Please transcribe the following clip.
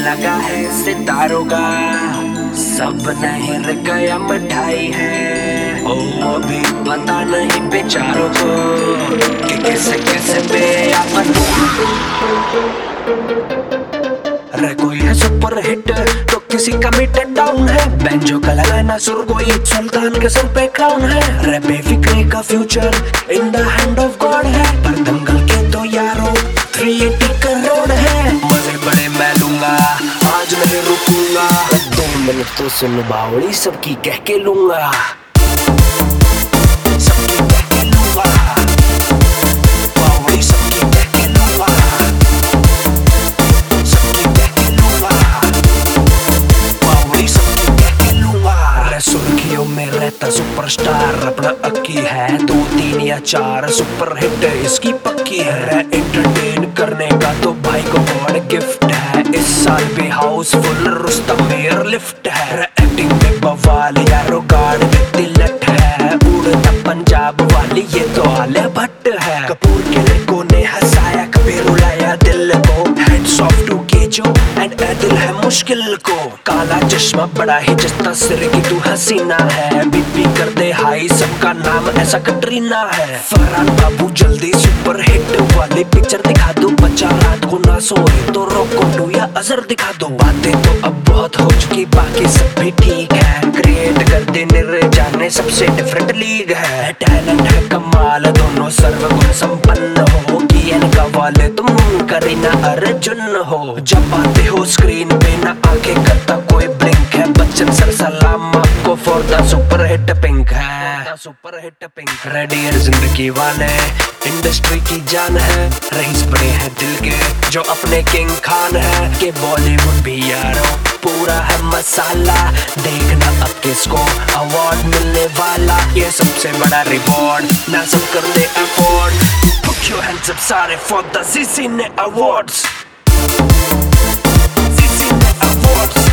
लगा है सितारों का, सब नहीं हिल गया मिठाई है। ओ अभी पता नहीं बेचारों को कि कैसे कैसे पे अपन। अरे कोई है सुपर हिट तो किसी का मीटर डाउन है। बैंजो का लगाना सुर कोई सुल्तान के सर पे क्राउन है। अरे बेफिक्रे का future in the hand of God है। पर दंगल के तो यारो 380 करोड़ है। मजे बड़े मैं लूंगा, आज नहीं रुकूंगा। 2 मिनट तो सुन बावड़ी सबकी कह के लूंगा, सबकी कह के लूंगा। बावड़ी सबकी कह के लूंगा, सबकी कह के लूंगा। बावड़ी सबकी कह के लूंगा। अरे सुर्खियों में रहता सुपरस्टार, अपना अक्की है 2, 3 या 4 सुपर हिट इसकी पक्की है। एंटरटेन करने का तो भाई को बड़ा गिफ्ट है। इस साल भी हाउसफुल रुस्तम एयर लिफ्ट है। एक्टिंग में बवाल यारो गार्ड में तिलट है। उड़ता पंजाब वाली ये तो आलिया भट्ट है। कपूर के लड़कों ने हंसाया कभी रुलाया दिल को। Hands off to KJo and Dil Hai मुश्किल को। काला चश्मा बड़ा ही जस्ता सिर की तू हसीना है। बीपी कर दे हाई सबका नाम ऐसा कटरीना है। फरहान बाबू जल्दी सुपर हिट वाली पिक्चर दिखा दो। बच्चा रात को ना सोए तो रोको या अजर दिखा दो। बातें तो अब बहुत हो चुकी बाकी सब भी ठीक है। क्रिएट कर दे जाने सबसे डिफरेंट लीग है। टैलेंट है कमाल दोनों सर्वगुण संपन्न हो। कियन का वाले तुम करीना अर्जुन हो। जब आते हो स्क्रीन पे ना आंखें करता कोई ब्लिंक है। बच्चन सर सलाम आपको for the super hit Pink है। सुपर हिट पिंक रेडियर जिंदगी वाले इंडस्ट्री की जान है। रईस बड़े हैं दिल के जो अपने किंग खान है। के बॉलीवुड भी यारो पूरा है मसाला। देखना अब किसको अवार्ड मिलने वाला। ये सबसे बड़ा रिवॉर्ड ना सब कर ले afford. Put your hands up सारे for the ZCine Awards, ZCine Awards।